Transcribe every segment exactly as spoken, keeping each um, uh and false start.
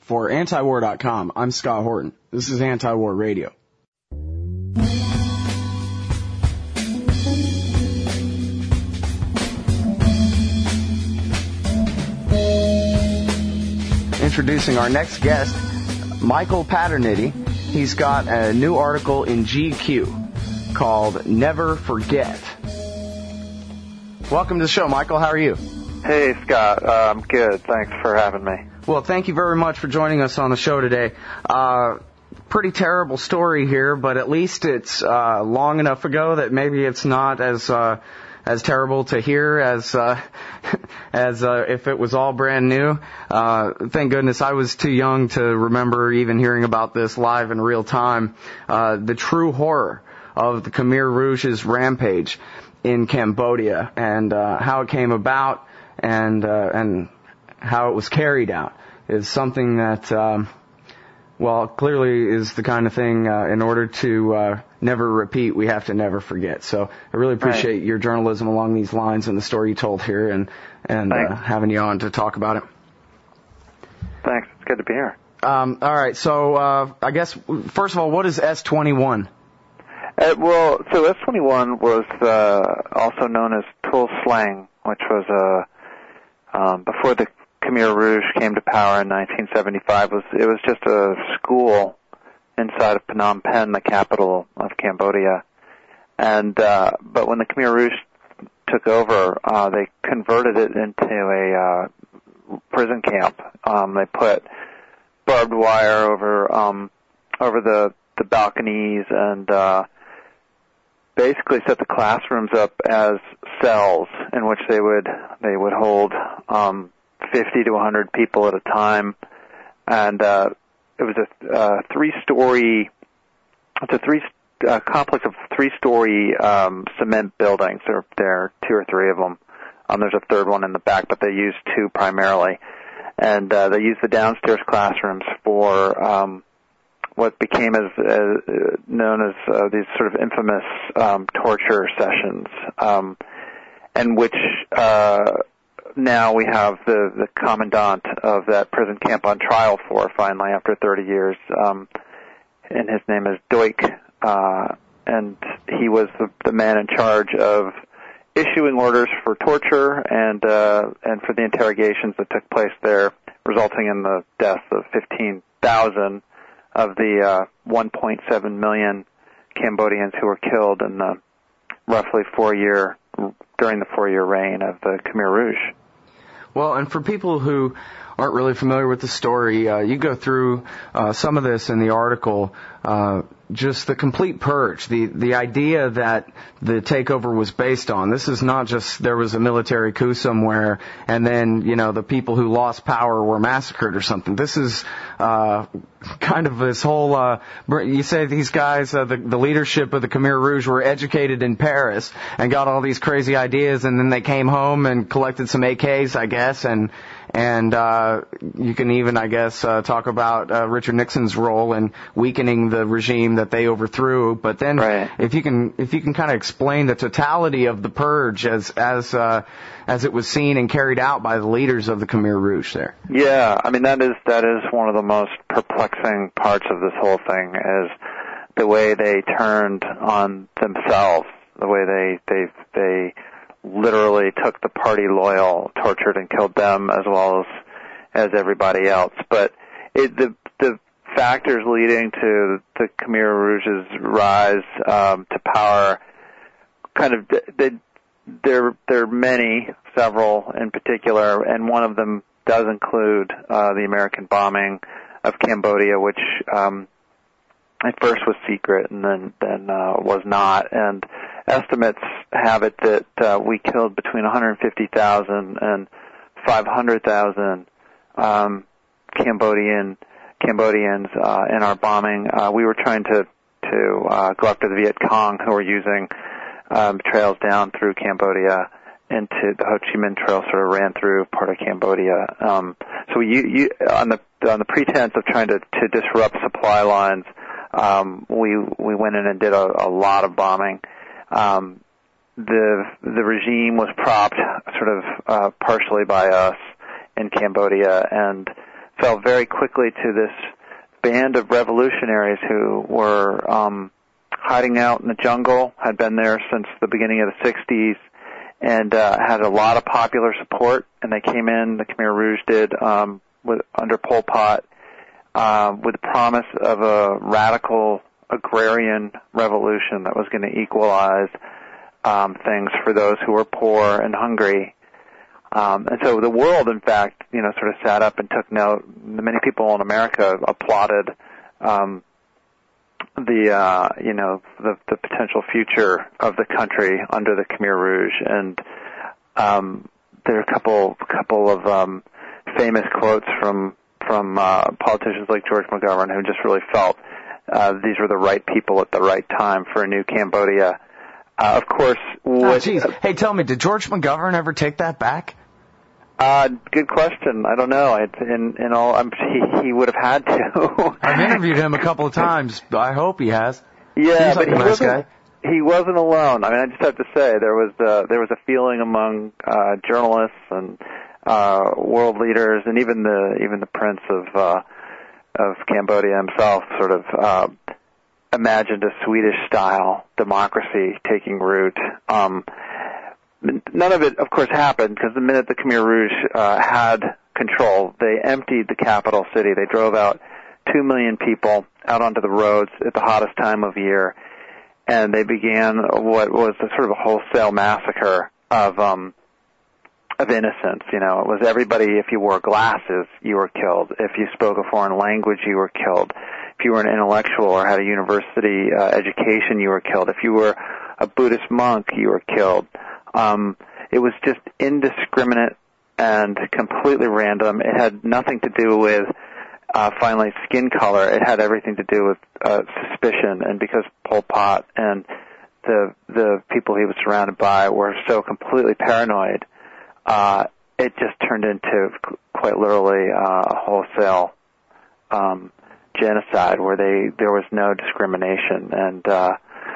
For anti war dot com, I'm Scott Horton. This is Anti-War Radio. Introducing our next guest, Michael Paternity. He's got a new article in G Q called Never Forget. Welcome to the show, Michael. How are you? Hey, Scott. Uh, I'm good. Thanks for having me. Well, thank you very much for joining us on the show today. Uh, pretty terrible story here, but at least it's uh, long enough ago that maybe it's not as uh, as terrible to hear as uh, as uh, if it was all brand new. Uh, thank goodness I was too young to remember even hearing about this live in real time. Uh, the true horror of the Khmer Rouge's rampage in Cambodia, and uh, how it came about, and uh, and how it was carried out is something that, um, well, clearly is the kind of thing, uh, in order to uh, never repeat, we have to never forget. So I really appreciate right. your journalism along these lines and the story you told here, and and uh, having you on to talk about it. Thanks. It's good to be here. Um, all right. So uh, I guess first of all, what is S twenty-one? Uh, well, so S twenty-one was uh, also known as Tuol Sleng, which was a um, before the Khmer Rouge came to power in nineteen seventy-five. Was it was just a school inside of Phnom Penh, the capital of Cambodia, and uh, but when the Khmer Rouge took over, uh, they converted it into a uh, prison camp. Um, they put barbed wire over um, over the the balconies and uh, basically set the classrooms up as cells in which they would they would hold um, fifty to one hundred people at a time, and uh, it was a uh, three-story. It's a three uh, complex of three-story um, cement buildings. There, there are two or three of them. Um, there's a third one in the back, but they used two primarily, and uh, they used the downstairs classrooms for um, what became as, as known as uh, these sort of infamous um, torture sessions, um, and which uh, now we have the, the commandant of that prison camp on trial for, finally, after thirty years, um, and his name is Duch, uh, and he was the, the man in charge of issuing orders for torture and uh, and for the interrogations that took place there, resulting in the deaths of fifteen thousand of the uh, one point seven million Cambodians who were killed in the roughly four-year during the four-year reign of the Khmer Rouge. Well, and for people who aren't really familiar with the story, uh, you go through uh, some of this in the article. Uh, just the complete purge, the the idea that the takeover was based on. This is not just there was a military coup somewhere and then, you know, the people who lost power were massacred or something. This is uh, kind of this whole, uh, you say these guys, uh, the, the leadership of the Khmer Rouge were educated in Paris and got all these crazy ideas, and then they came home and collected some A Ks, I guess, and And uh, you can even, I guess, uh, talk about uh, Richard Nixon's role in weakening the regime that they overthrew. But then, right. if you can, if you can kind of explain the totality of the purge as as uh, as it was seen and carried out by the leaders of the Khmer Rouge there. Yeah, I mean that is that is one of the most perplexing parts of this whole thing is the way they turned on themselves, the way they they they. literally took the party loyal, tortured and killed them as well as as everybody else. But it, the the factors leading to the Khmer Rouge's rise um, to power, kind of, they, there there are many, several in particular, and one of them does include uh, the American bombing of Cambodia, which um, at first was secret and then then uh, was not. And estimates have it that uh, we killed between one hundred fifty thousand and five hundred thousand um, Cambodian Cambodians uh, in our bombing. Uh, we were trying to to uh, go after the Viet Cong, who were using um, trails down through Cambodia into the Ho Chi Minh Trail, sort of ran through part of Cambodia. Um, so you, you on the on the pretense of trying to, to disrupt supply lines, um, we we went in and did a, a lot of bombing. Um, the the regime was propped sort of uh, partially by us in Cambodia, and fell very quickly to this band of revolutionaries who were um, hiding out in the jungle, had been there since the beginning of the sixties, and uh, had a lot of popular support. And they came in, the Khmer Rouge did, um, with, under Pol Pot, uh, with the promise of a radical agrarian revolution that was going to equalize um, things for those who were poor and hungry. Um, and so the world, in fact, you know, sort of sat up and took note. Many people in America applauded um, the, uh, you know, the, the potential future of the country under the Khmer Rouge. And um, there are a couple, couple of um, famous quotes from from uh, politicians like George McGovern, who just really felt uh, these were the right people at the right time for a new Cambodia. Uh, of course, oh, geez. Hey, tell me, did George McGovern ever take that back? Uh, good question. I don't know. It's in, in all, I'm, he, he would have had to. I've interviewed him a couple of times. I hope he has. Yeah, Seems but like a he nice wasn't, guy. he wasn't alone. I mean, I just have to say there was uh, there was a feeling among uh, journalists and uh, world leaders, and even the even the Prince of uh, of Cambodia himself, sort of uh, imagined a Swedish-style democracy taking root. Um, None of it, of course, happened because the minute the Khmer Rouge uh, had control, they emptied the capital city. They drove out two million people out onto the roads at the hottest time of year, and they began what was a sort of a wholesale massacre of um, of innocence. You know, it was everybody. If you wore glasses, you were killed. If you spoke a foreign language, you were killed. If you were an intellectual or had a university uh, education, you were killed. If you were a Buddhist monk, you were killed. Um, it was just indiscriminate and completely random. It had nothing to do with, uh, finally, skin color. It had everything to do with uh, suspicion. And because Pol Pot and the the people he was surrounded by were so completely paranoid, uh, it just turned into quite literally uh, a wholesale um, genocide where they there was no discrimination. And uh,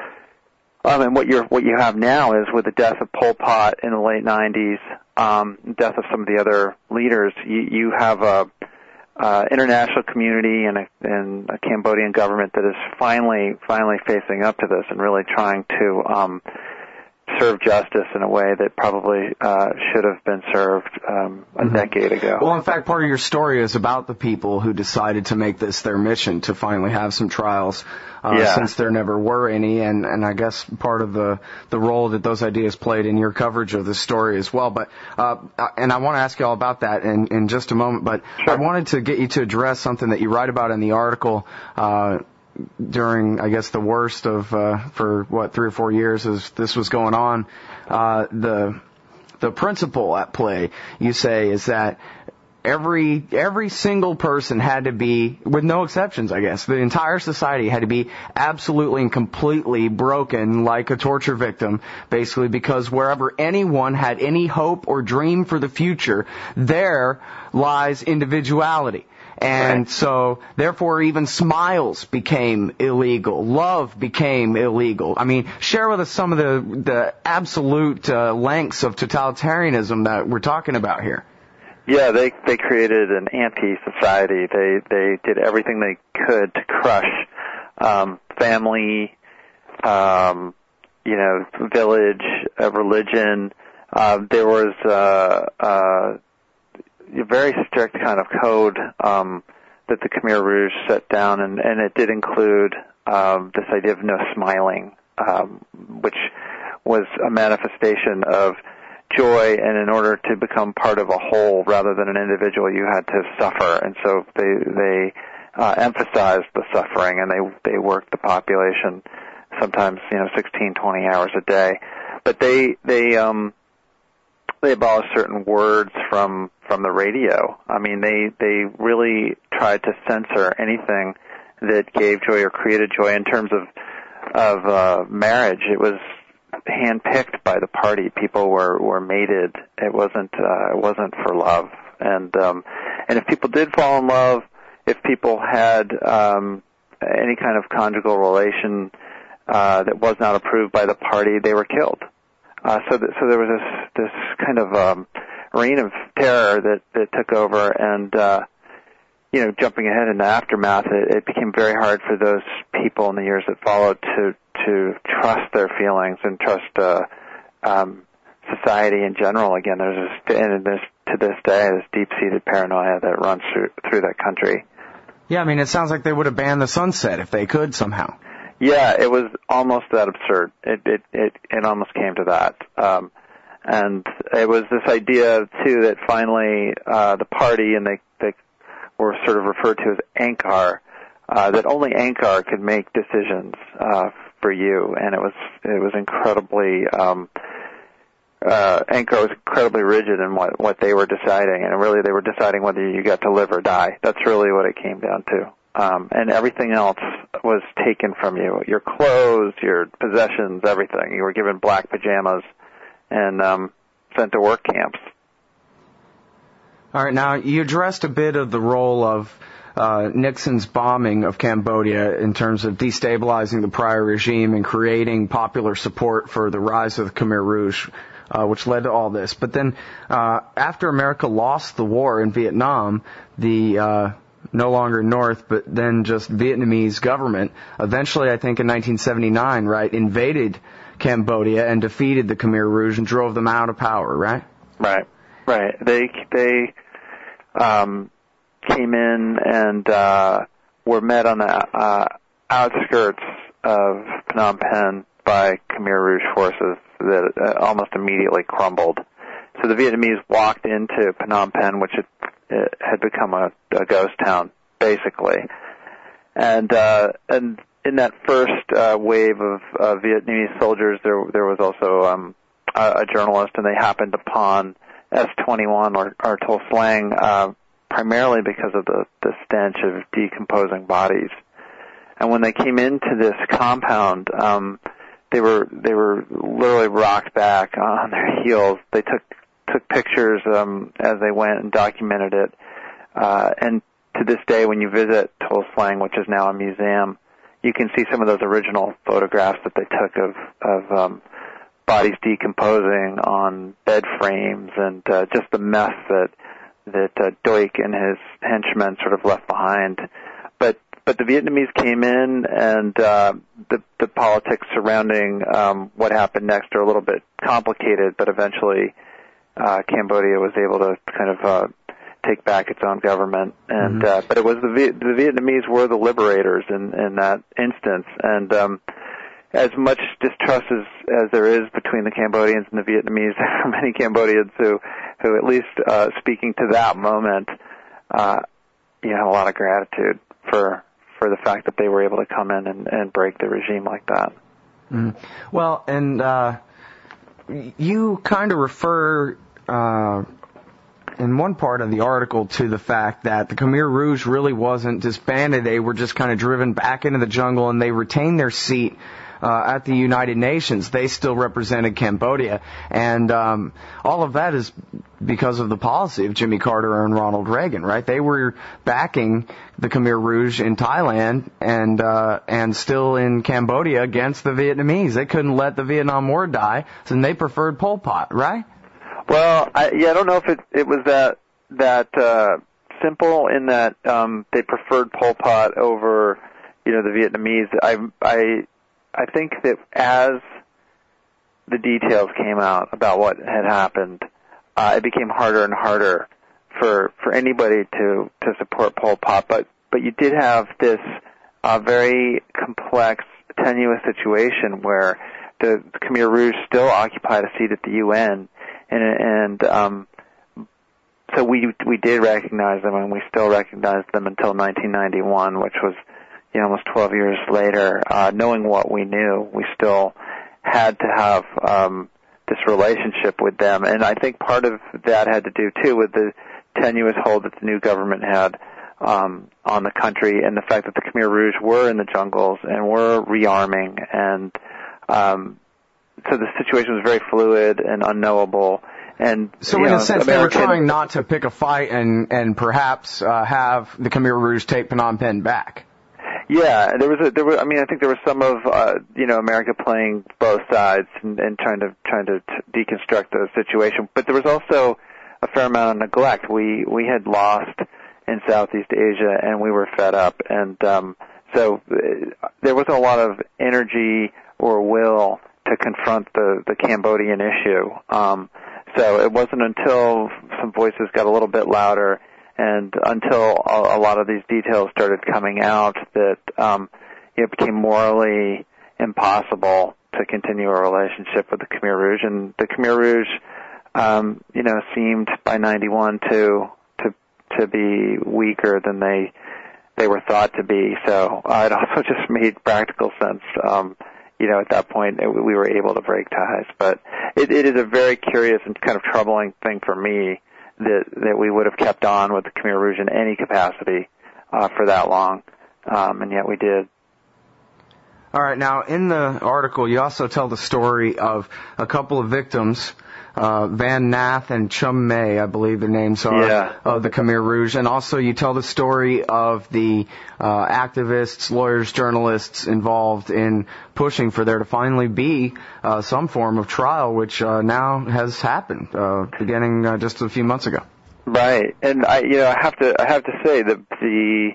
Um, and what you're, what you have now is with the death of Pol Pot in the late nineties, um, death of some of the other leaders, you, you have a, uh, international community and a, and a Cambodian government that is finally, finally facing up to this and really trying to, um, serve justice in a way that probably uh, should have been served um, a mm-hmm. decade ago. Well, in fact, part of your story is about the people who decided to make this their mission, to finally have some trials, uh, yeah. since there never were any, and, and I guess part of the, the role that those ideas played in your coverage of this story as well. But uh, and I want to ask you all about that in, in just a moment, but sure. I wanted to get you to address something that you write about in the article uh during, I guess, the worst of, uh, for what, three or four years as this was going on. Uh, the, the principle at play, you say, is that every, every single person had to be, with no exceptions, I guess, the entire society had to be absolutely and completely broken like a torture victim, basically, because wherever anyone had any hope or dream for the future, there lies individuality. And right. so, therefore, even smiles became illegal. Love became illegal. I mean, share with us some of the the absolute uh, lengths of totalitarianism that we're talking about here. Yeah, they they created an anti-society. They they did everything they could to crush um, family, um, you know, village, uh, religion. Uh, there was uh, uh, a very strict kind of code um, that the Khmer Rouge set down, and, and it did include um, this idea of no smiling, um, which was a manifestation of joy, and in order to become part of a whole rather than an individual, you had to suffer. And so they they uh, emphasized the suffering, and they they worked the population sometimes, you know, sixteen, twenty hours a day. But they they um they abolished certain words from from the radio. I mean, they they really tried to censor anything that gave joy or created joy. In terms of of uh, marriage, it was handpicked by the party. People were were mated. It wasn't uh, it wasn't for love. And um, and if people did fall in love, if people had um, any kind of conjugal relation uh, that was not approved by the party, they were killed. Uh, so, that, so there was this this kind of um, reign of terror that, that took over, and uh, you know, jumping ahead in the aftermath, it, it became very hard for those people in the years that followed to to trust their feelings and trust uh, um, society in general. Again, there's a, and there's to this day this deep-seated paranoia that runs through through that country. Yeah, I mean, it sounds like they would have banned the sunset if they could somehow. Yeah, it was almost that absurd. It it it, it almost came to that. Um, and it was this idea too that finally uh, the party, and they they were sort of referred to as Ankar, uh, that only Ankar could make decisions uh, for you, and it was it was incredibly um, uh, Ankar was incredibly rigid in what what they were deciding, and really they were deciding whether you got to live or die. That's really what it came down to. Um, and everything else was taken from you. Your clothes, your possessions, everything. You were given black pajamas and um, sent to work camps. All right, now you addressed a bit of the role of uh, Nixon's bombing of Cambodia in terms of destabilizing the prior regime and creating popular support for the rise of the Khmer Rouge, uh, which led to all this. But then uh, after America lost the war in Vietnam, the uh, no longer North, but then just Vietnamese government, eventually I think in nineteen seventy-nine, right, invaded Cambodia and defeated the Khmer Rouge and drove them out of power, right? Right, right. They they um, came in and uh, were met on the uh, outskirts of Phnom Penh by Khmer Rouge forces that uh, almost immediately crumbled. So the Vietnamese walked into Phnom Penh, which had, it had become a, a ghost town, basically. And uh, and in that first uh, wave of uh, Vietnamese soldiers, there there was also um, a, a journalist, and they happened upon S twenty-one or, or Tuol Sleng, uh, primarily because of the, the stench of decomposing bodies. And when they came into this compound, um, they were they were literally rocked back on their heels. They took took pictures um, as they went and documented it. Uh, and to this day, when you visit Tuol Sleng, which is now a museum, you can see some of those original photographs that they took of, of um, bodies decomposing on bed frames and uh, just the mess that that uh, Duc and his henchmen sort of left behind. But but the Vietnamese came in, and uh, the the politics surrounding um, what happened next are a little bit complicated. But eventually, uh, Cambodia was able to kind of uh, take back its own government, and mm-hmm. uh, but it was the Viet- the Vietnamese were the liberators in in that instance, and um, as much distrust as as there is between the Cambodians and the Vietnamese, there are many Cambodians who who at least uh, speaking to that moment, uh, you know, a lot of gratitude for for the fact that they were able to come in and, and break the regime like that. Mm-hmm. Well, and uh, you kind of refer. Uh, in one part of the article to the fact that the Khmer Rouge really wasn't disbanded. They were just kind of driven back into the jungle, and they retained their seat uh, at the United Nations. They still represented Cambodia. And um, all of that is because of the policy of Jimmy Carter and Ronald Reagan, right? They were backing the Khmer Rouge in Thailand and uh, and still in Cambodia against the Vietnamese. They couldn't let the Vietnam War die, so they preferred Pol Pot, right? Well, I, yeah, I don't know if it, it was that that uh, simple in that um, they preferred Pol Pot over, you know, the Vietnamese. I I I think that as the details came out about what had happened, uh, it became harder and harder for for anybody to to support Pol Pot. But but you did have this uh, very complex, tenuous situation where the Khmer Rouge still occupied a seat at the U N. And, and um, so we we did recognize them, and we still recognized them until nineteen ninety-one, which was, you know, almost twelve years later. Uh, knowing what we knew, we still had to have um, this relationship with them, and I think part of that had to do too with the tenuous hold that the new government had um, on the country, and the fact that the Khmer Rouge were in the jungles and were rearming, and um, so the situation was very fluid and unknowable. And so, in know, a sense, American, they were trying not to pick a fight and and perhaps uh, have the Khmer Rouge take Phnom Penh back. Yeah, there was a there was. I mean, I think there was some of uh, you know America playing both sides and, and trying to trying to t- deconstruct the situation. But there was also a fair amount of neglect. We we had lost in Southeast Asia, and we were fed up. And um, so uh, there wasn't a lot of energy or will to confront the, the Cambodian issue. Um, so it wasn't until some voices got a little bit louder and until a, a lot of these details started coming out that um, it became morally impossible to continue a relationship with the Khmer Rouge. And the Khmer Rouge, um, you know, seemed by ninety-one to to to be weaker than they they were thought to be. So uh, it also just made practical sense. Um, you know, at that point, it, we were able to break ties. But it, it is a very curious and kind of troubling thing for me that that we would have kept on with the Khmer Rouge in any capacity uh, for that long, um, and yet we did. All right. Now, in the article, you also tell the story of a couple of victims, uh, Van Nath and Chum May, I believe their names are, yeah. of the Khmer Rouge. And also you tell the story of the uh, activists, lawyers, journalists involved in pushing for there to finally be uh, some form of trial, which uh, now has happened, uh, beginning uh, just a few months ago. Right. And I, you know, I have to, I have to say that the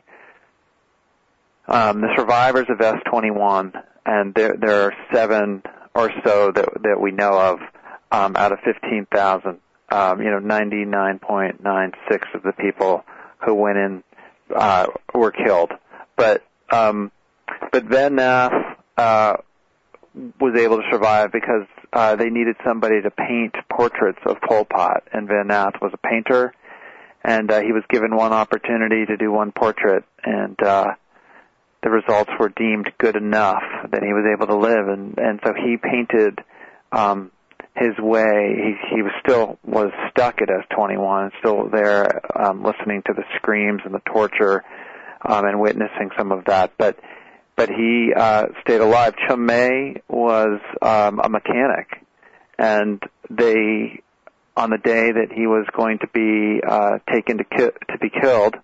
Um, the survivors of S twenty-one, and there there are seven or so that that we know of um, out of fifteen thousand. Um, you know, ninety-nine point nine six of the people who went in uh, were killed. But um, but Van Nath uh, was able to survive because uh, they needed somebody to paint portraits of Pol Pot, and Van Nath was a painter, and uh, he was given one opportunity to do one portrait, and uh, the results were deemed good enough that he was able to live, and, and so he painted um, his way. He, he was still was stuck at S twenty-one, still there, um, listening to the screams and the torture, um, and witnessing some of that. But but he uh, stayed alive. Chum May was um, a mechanic, and they, on the day that he was going to be uh, taken to ki- to be killed,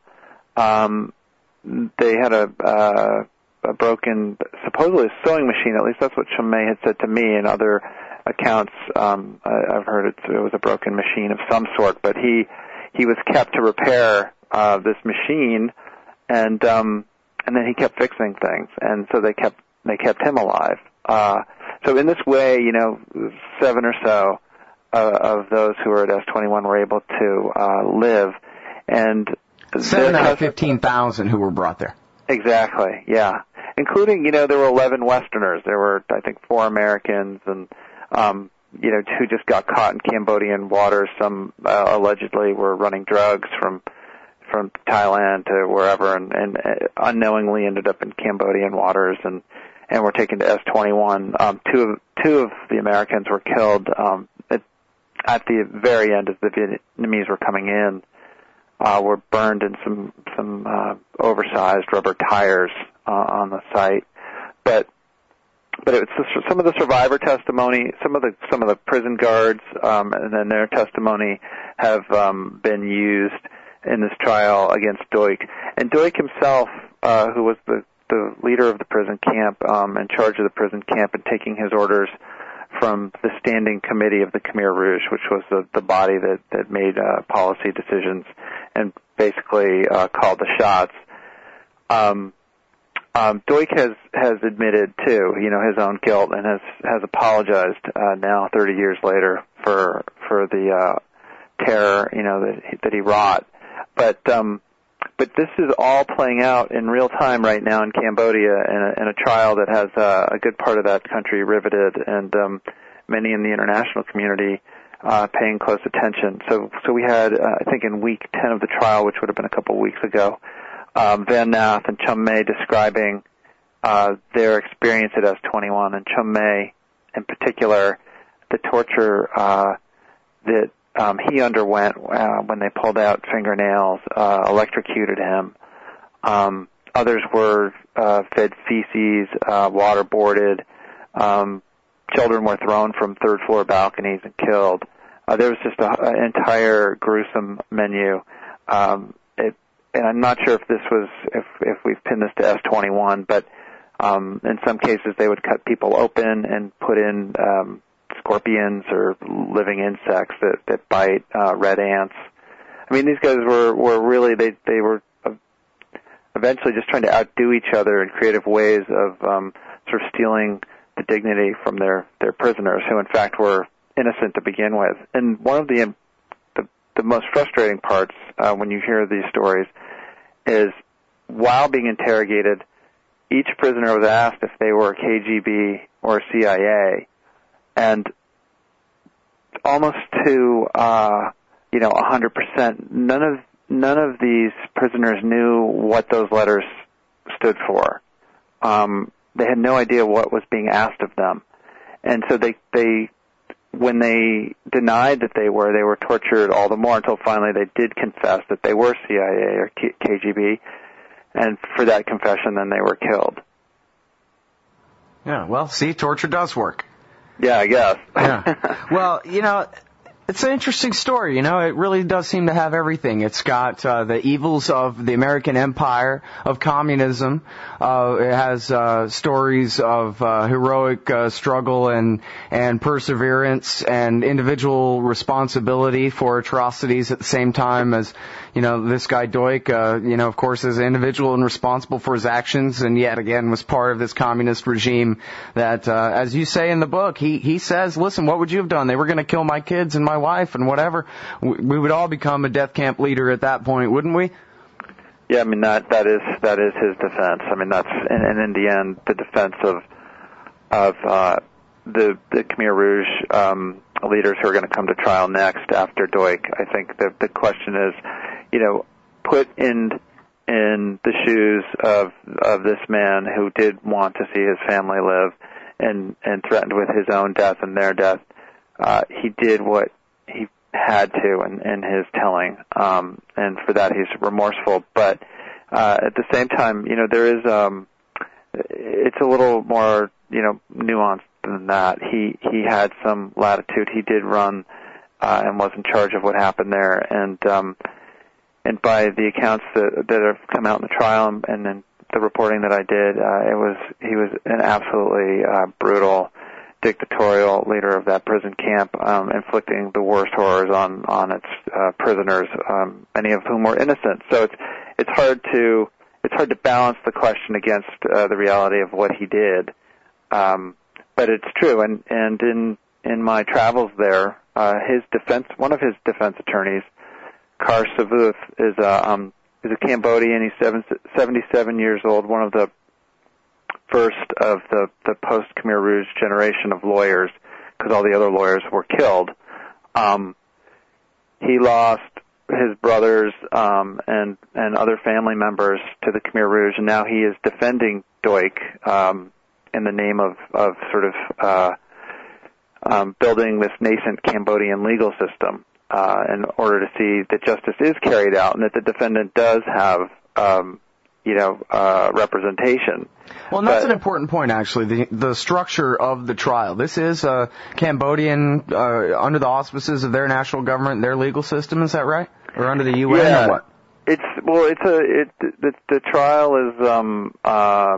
um, they had a, uh, a broken, supposedly a sewing machine. At least that's what Chum May had said to me. In other accounts, um, I, I've heard it, it was a broken machine of some sort. But he he was kept to repair uh, this machine, and um, and then he kept fixing things, and so they kept they kept him alive. Uh, so in this way, you know, seven or so uh, of those who were at S twenty-one were able to uh, live, and Seven out of fifteen thousand who were brought there. Exactly, yeah. Including, you know, there were eleven Westerners. There were, I think, four Americans, and um, you know, who just got caught in Cambodian waters. Some uh, allegedly were running drugs from from Thailand to wherever, and, and unknowingly ended up in Cambodian waters, and and were taken to S twenty-one. Um, two of two of the Americans were killed um, at, at the very end as the Vietnamese were coming in. Uh, were burned in some some uh, oversized rubber tires uh, on the site, but but it's some of the survivor testimony, some of the some of the prison guards, um, and then their testimony have um, been used in this trial against Duch. And Duch himself, uh, who was the the leader of the prison camp, um, in charge of the prison camp, and taking his orders from the Standing Committee of the Khmer Rouge, which was the, the body that, that made uh, policy decisions and basically uh, called the shots. Um, um, Duch has, has admitted, too, you know, his own guilt, and has, has apologized uh, now, thirty years later, for for the uh, terror, you know, that he, that he wrought. But um, but this is all playing out in real time right now in Cambodia, in a, in a trial that has uh, a good part of that country riveted, and um, many in the international community uh, paying close attention. So, so we had, uh, I think, in week ten of the trial, which would have been a couple of weeks ago, um, Van Nath and Chum May describing uh, their experience at S twenty-one, and Chum May, in particular, the torture uh, that Um, he underwent uh, when they pulled out fingernails, uh, electrocuted him. Um, others were uh, fed feces, uh, waterboarded. Um, children were thrown from third-floor balconies and killed. Uh, there was just an entire gruesome menu. Um, it, and I'm not sure if this was, if, if we've pinned this to S twenty-one, but um, in some cases they would cut people open and put in um, scorpions or living insects that, that bite, uh, red ants. I mean, these guys were, were really, they, they were eventually just trying to outdo each other in creative ways of um, sort of stealing the dignity from their, their prisoners, who in fact were innocent to begin with. And one of the the, the most frustrating parts uh, when you hear these stories is, while being interrogated, each prisoner was asked if they were K G B or C I A, and almost to uh, you know one hundred percent, none of none of these prisoners knew what those letters stood for. Um, they had no idea what was being asked of them, and so they they when they denied that they were, they were tortured all the more until finally they did confess that they were C I A or K G B. And for that confession, then they were killed. Yeah, well, see, torture does work. Yeah, I guess. Yeah. Well, you know, it's an interesting story. You know, it really does seem to have everything. It's got uh, the evils of the American empire, of communism. Uh, it has uh, stories of uh, heroic uh, struggle and and perseverance and individual responsibility for atrocities at the same time as, you know, this guy Duch, uh, you know, of course, is an individual and responsible for his actions, and yet again was part of this communist regime that, uh, as you say in the book, he he says, listen, what would you have done? They were going to kill my kids and my wife and whatever. We would all become a death camp leader at that point, wouldn't we? Yeah, I mean, that that is that is his defense. I mean, that's and, and in the end, the defense of of uh, the the Khmer Rouge um, leaders who are going to come to trial next after Duch. I think the the question is, you know, put in in the shoes of of this man who did want to see his family live and and threatened with his own death and their death. Uh, he did what he had to in, in his telling, um, and for that he's remorseful. But uh, at the same time, you know, there is um, it's a little more, you know, nuanced than that. He he had some latitude. He did run uh, and was in charge of what happened there, and um, and by the accounts that that have come out in the trial and, and then the reporting that I did, uh, it was he was an absolutely uh, brutal, dictatorial leader of that prison camp, um, inflicting the worst horrors on on its uh, prisoners, um, many of whom were innocent. So it's it's hard to it's hard to balance the question against uh, the reality of what he did. Um, but it's true, and and in in my travels there, uh, his defense one of his defense attorneys, Kar Savuth, is a um, is a Cambodian. He's seven, seventy-seven years old, one of the first of the, the post-Khmer Rouge generation of lawyers, because all the other lawyers were killed. Um, he lost his brothers um, and and other family members to the Khmer Rouge, and now he is defending Duch um, in the name of, of sort of uh, um, building this nascent Cambodian legal system uh, in order to see that justice is carried out and that the defendant does have um, you know, uh, representation. Well, and that's but, an important point, actually, the the structure of the trial. This is uh, Cambodian uh, under the auspices of their national government, their legal system, is that right? Or under the U N yeah, or what? It's, well, it's a, it, the, the trial is, um, uh,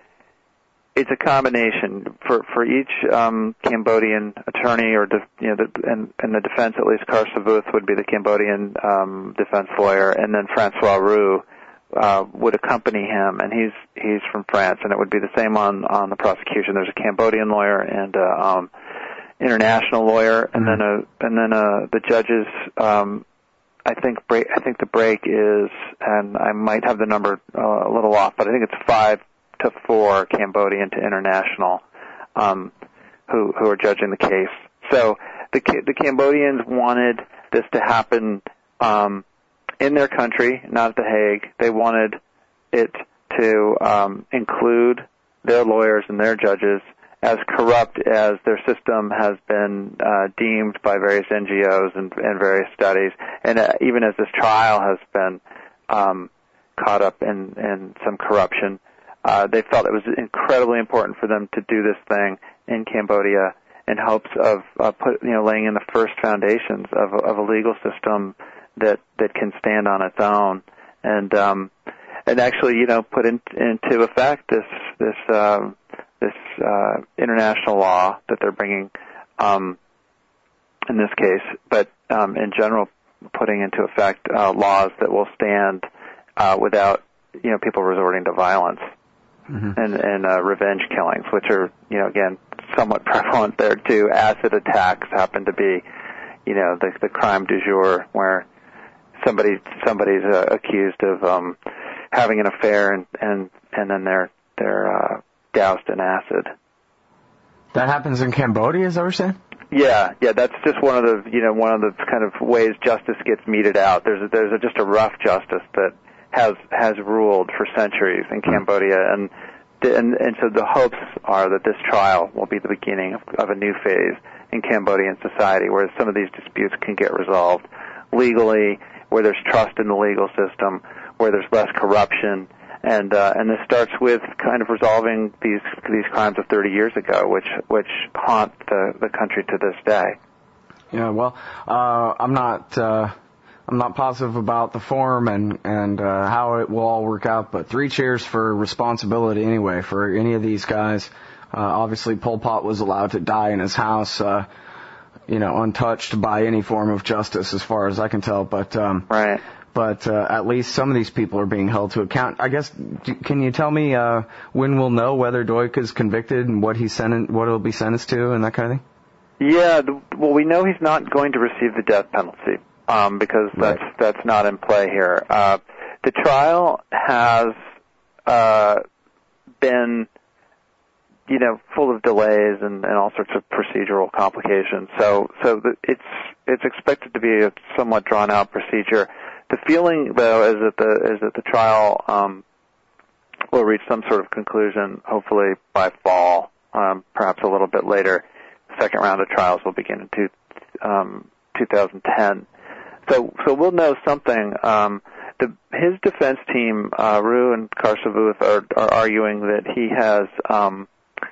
it's a combination for, for each, um, Cambodian attorney or, def, you know, the, and, and the defense, at least Kar Savuth would be the Cambodian, um, defense lawyer, and then Francois Roux, uh, would accompany him, and he's, he's from France, and it would be the same on, on the prosecution. There's a Cambodian lawyer and, uh, um, international lawyer, and mm-hmm. then a, and then, uh, the judges, um, I think break, I think the break is, and I might have the number uh, a little off, but I think it's five to four Cambodian to international, um, who who are judging the case. So the the Cambodians wanted this to happen um, in their country, not at The Hague. They wanted it to um, include their lawyers and their judges, as corrupt as their system has been uh, deemed by various N G Os and, and various studies, and uh, even as this trial has been um, caught up in, in some corruption, uh, they felt it was incredibly important for them to do this thing in Cambodia in hopes of uh, put, you know, laying in the first foundations of, of a legal system that that can stand on its own, and um, and actually, you know, put in, into effect this this. Um, this uh, international law that they're bringing um, in this case, but um, in general putting into effect uh, laws that will stand uh, without you know, people resorting to violence mm-hmm. and, and uh, revenge killings, which are, you know, again, somewhat prevalent there too. Acid attacks happen to be, you know, the, the crime du jour, where somebody somebody's uh, accused of um, having an affair and and and then they're they're uh, doused in acid. That happens in Cambodia, is that what you're saying? Yeah, yeah, that's just one of the, you know, one of the kind of ways justice gets meted out. There's a, there's a, just a rough justice that has has ruled for centuries in Cambodia, and and and so the hopes are that this trial will be the beginning of, of a new phase in Cambodian society, where some of these disputes can get resolved legally, where there's trust in the legal system, where there's less corruption. And uh, and this starts with kind of resolving these these crimes of thirty years ago, which which haunt the, the country to this day. Yeah, well, uh, I'm not uh, I'm not positive about the form and and uh, how it will all work out, but three cheers for responsibility anyway for any of these guys. Uh, obviously, Pol Pot was allowed to die in his house, uh, you know, untouched by any form of justice, as far as I can tell. But um, right. But uh, at least some of these people are being held to account. I guess, d- can you tell me uh, when we'll know whether Duch is convicted and what he's senten- what he'll be sentenced to and that kind of thing? Yeah, the, well, we know he's not going to receive the death penalty um, because right. that's that's not in play here. Uh, the trial has uh, been, you know, full of delays and, and all sorts of procedural complications. So so the, it's it's expected to be a somewhat drawn out procedure. The feeling, though, is that the is that the trial um, will reach some sort of conclusion, hopefully by fall, um, perhaps a little bit later. The second round of trials will begin in two, um, two thousand ten. So, so we'll know something. Um, the, his defense team, uh, Rue and Karsavuth, are, are arguing that he has um,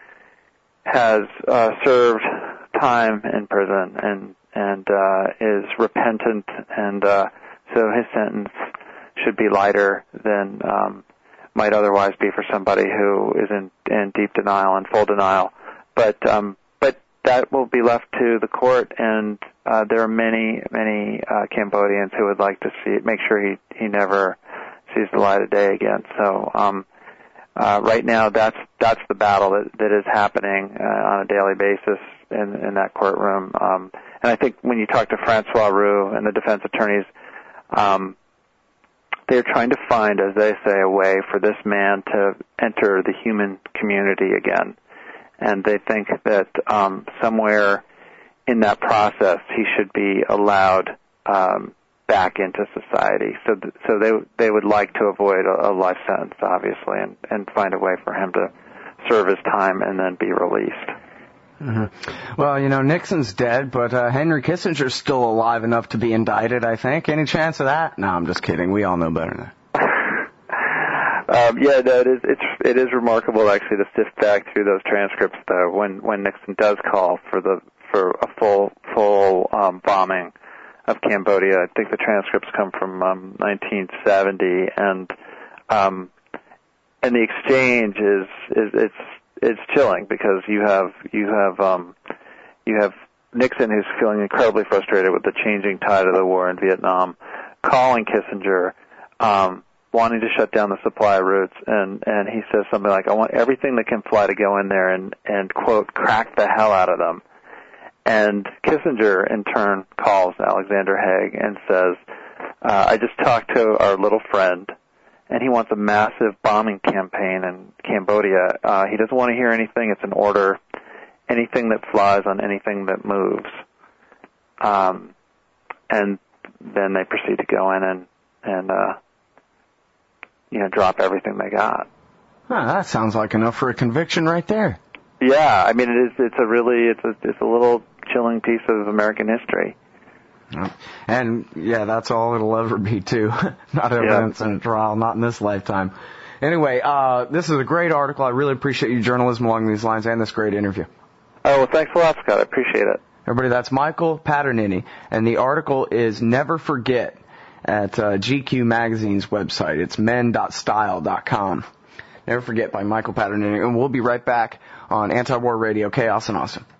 has uh, served time in prison and and uh, is repentant and. Uh, So his sentence should be lighter than um, might otherwise be for somebody who is in, in deep denial and full denial. But um, but that will be left to the court, and uh, there are many many uh, Cambodians who would like to see it, make sure he he never sees the light of day again. So um, uh, right now, that's that's the battle that that is happening uh, on a daily basis in in that courtroom. Um, and I think when you talk to Francois Roux and the defense attorneys. Um, they're trying to find, as they say, a way for this man to enter the human community again. And they think that um, somewhere in that process he should be allowed um, back into society. So th- so they they would like to avoid a, a life sentence, obviously, and, and find a way for him to serve his time and then be released. Mm-hmm. Well, you know, Nixon's dead, but uh, Henry Kissinger's still alive enough to be indicted, I think. Any chance of that? No, I'm just kidding. We all know better than that. um, yeah, no, it is, it's, it is remarkable, actually, to sift back through those transcripts, though, when, when Nixon does call for the for a full full um, bombing of Cambodia. I think the transcripts come from um, nineteen seventy, and um, and the exchange is, is it's it's chilling because you have you have um, you have Nixon, who's feeling incredibly frustrated with the changing tide of the war in Vietnam, calling Kissinger, um, wanting to shut down the supply routes, and and he says something like, "I want everything that can fly to go in there and and quote crack the hell out of them." And Kissinger, in turn, calls Alexander Haig and says, uh, "I just talked to our little friend, and he wants a massive bombing campaign in Cambodia. Uh, he doesn't want to hear anything. It's an order. Anything that flies on anything that moves." Um, and then they proceed to go in and, and uh, you know, drop everything they got. Oh, that sounds like enough for a conviction right there. Yeah, I mean, it is. It's a really, it's a, it's a little chilling piece of American history. And, yeah, that's all it'll ever be, too. Not evidence yeah. in a trial, not in this lifetime. Anyway, uh, this is a great article. I really appreciate your journalism along these lines and this great interview. Oh, well, thanks a lot, Scott. I appreciate it. Everybody, that's Michael Paternini, and the article is Never Forget at uh, G Q Magazine's website. It's men dot style dot com. Never Forget by Michael Paternini, and we'll be right back on Anti-War Radio, Chaos and Awesome.